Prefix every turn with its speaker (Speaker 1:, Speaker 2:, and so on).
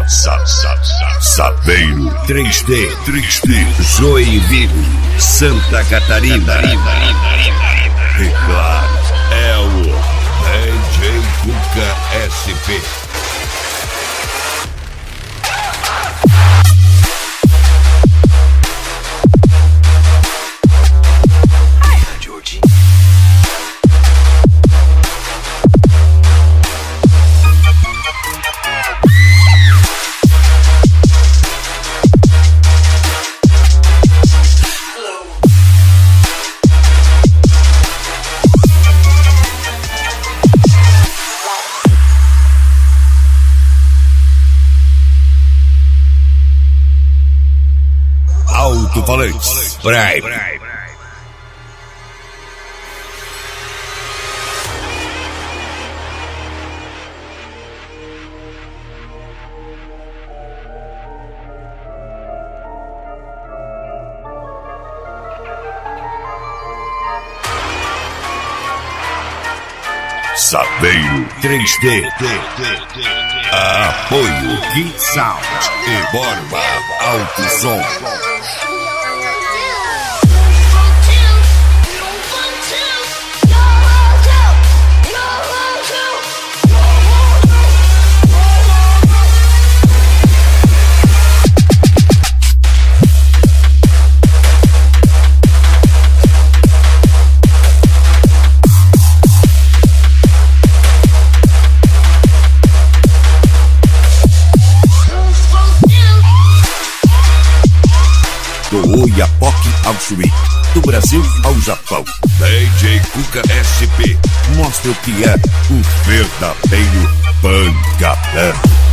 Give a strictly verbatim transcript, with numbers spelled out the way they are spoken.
Speaker 1: Sa, sa, sa, Saveiro três D, três D, Joinville, Santa Catarina. E claro, é o D J Cuca S P. Alto-falantes Prime. Saveiro três D. Apoio Kid Sound e Borba Alto Som. Do Oiapoque ao Chuí, do Brasil ao Japão, D J Cuca S P mostra o que é o verdadeiro pancadão.